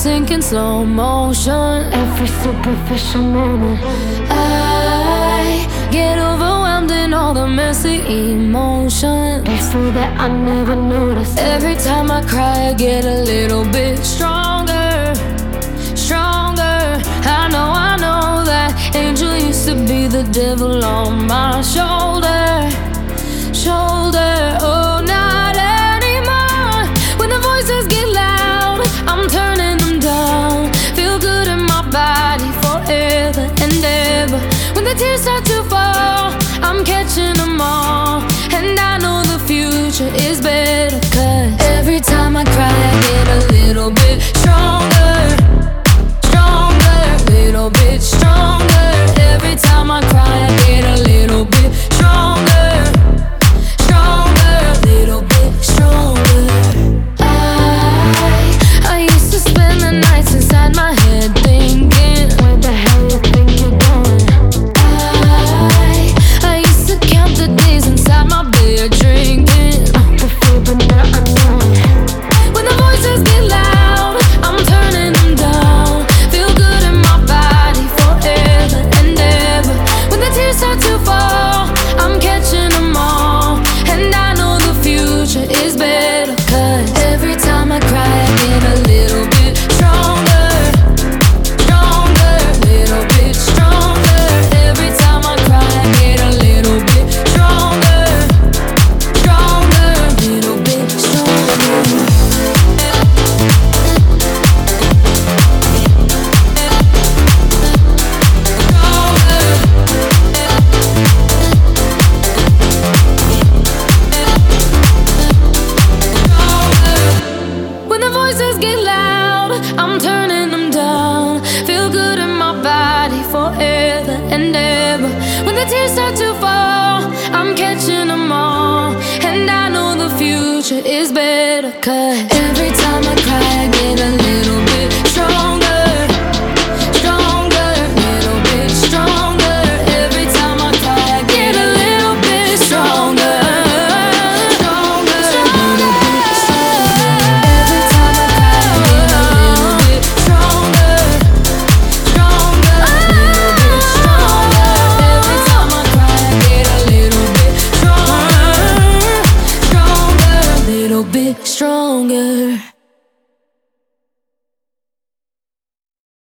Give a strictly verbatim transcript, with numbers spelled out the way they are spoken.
sink in slow motion. Every superficial moment, I get overwhelmed in all the messy emotions. so that I never noticed. Every time I cry, I get a little bit stronger, stronger. I know, I know that angel used to be the devil on my shoulder, shoulder. Oh, not anymore. When the voices get loud, I'm turning them down. Feel good in my body forever and ever. When the tears start to fall, I'm catching them all. And I know the future is better, 'cause every time I cry, I get a little bit stronger, stronger, little bit stronger. Every time I cry, I get a little bit stronger, stronger, little bit stronger. I, I used to spend the nights inside my head thinking, Where the hell you think you're going? I, I used to count the days inside my bed drinking. The fear, but now I know it. When the voices get loud, I'm turning them down. Feel good in my body forever and ever. When the tears start to fall, I'm catching them all. And I know the future is better, 'cause every time I cry, I get a little bit stronger, stronger, little bit stronger. Every time I cry, I get a little bit stronger, stronger, little bit stronger. When the voices get loud, I'm turning them down. Feel good in my body forever and ever. When the tears start to fall, I'm catching them all. And I know the future is better, 'cause every time I